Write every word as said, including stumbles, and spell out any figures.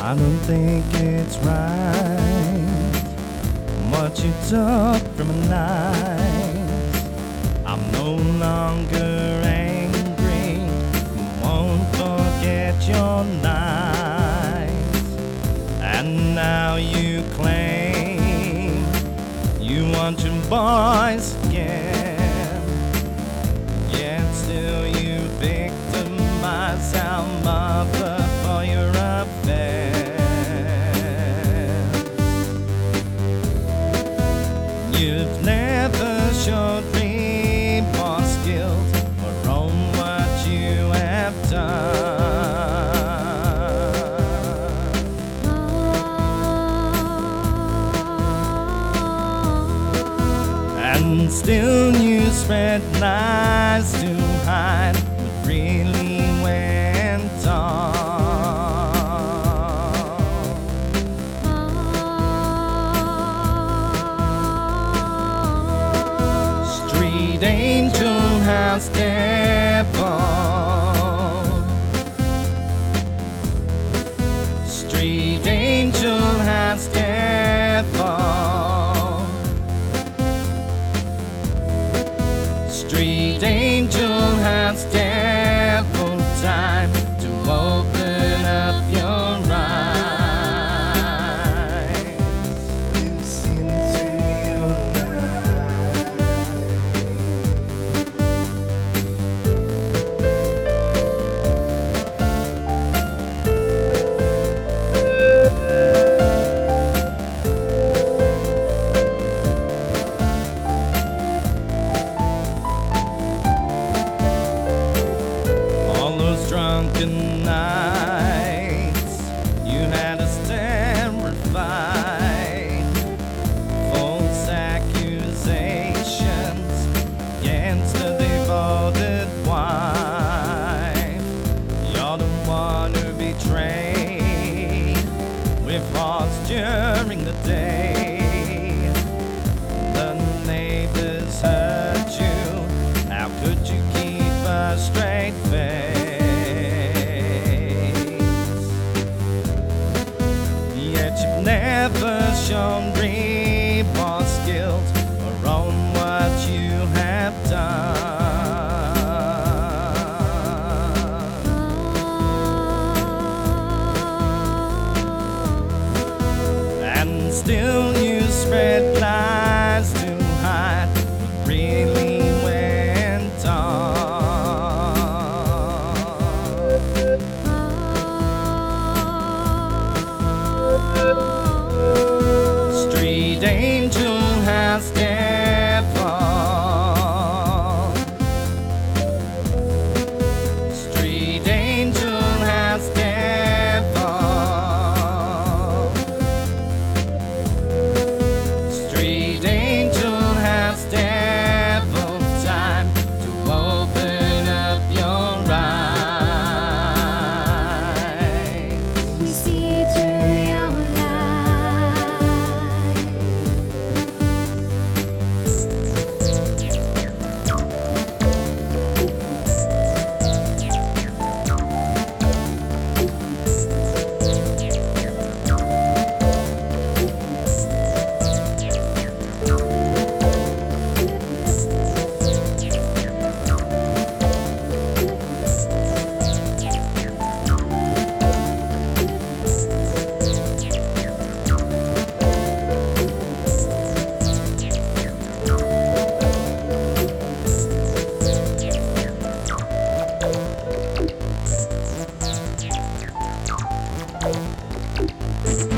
I don't think it's right what you took from a night. I'm no longer angry, won't forget your night. And now you claim you want your boys again, yet still you victimize our mother for your affair. You've never showed remorse, guilt, or own what you have done. And still you spread lies to hide what really went on. Street angel house devil, street angel house devil, street angel house devil, time to open up your eyes. Listen to your drunken nights, you had us terrified. False accusations against a devoted wife. You're the one who betrayed with hearts during the day. The neighbors heard you, how could you keep a straight face? You've never shown remorse, guilt, or own what you have done. And still you spread lies to hide what really went on. Street angel house devil, street angel house devil, street angel house devil, time to open up your eyes. We see through your life.